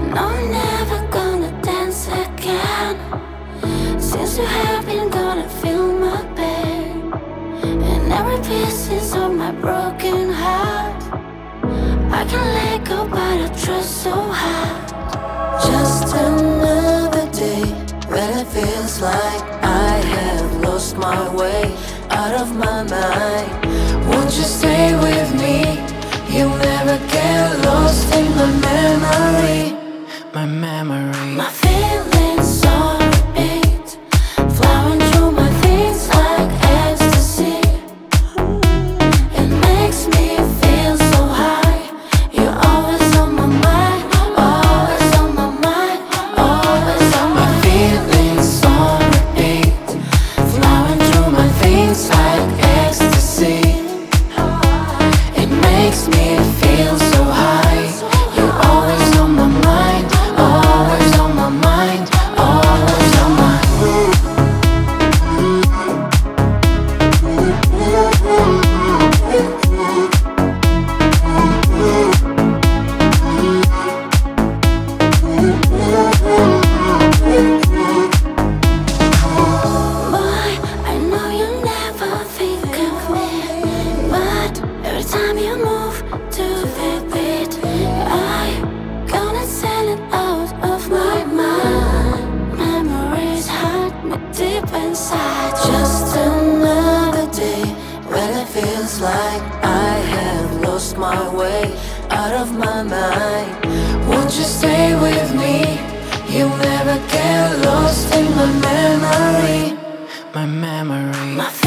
No, I'm never gonna dance again. Since you have been gone, I feel my pain. And every piece of my broken heart I can let go, but I trust so hard. Just another day when it feels like I have lost my way, out of my mind. Won't you stay with me? You'll never get lost in my memory. My memory. My feelings on repeat, flowing through my veins like ecstasy. It makes me feel so high. You're always on my mind, always on my mind, always on my mind. Feelings on repeat, Flowing through my veins like ecstasy. It makes me feel so high. You're always on my mind, always on my mind, always on my boy, I know you never think of me, but every time you move to the beat, I gonna send it out of my mind. Memories hurt me deep inside. Just another day when it feels like I have lost my way, out of my mind. Won't you stay with me? You'll never get lost in my memory. My memory. My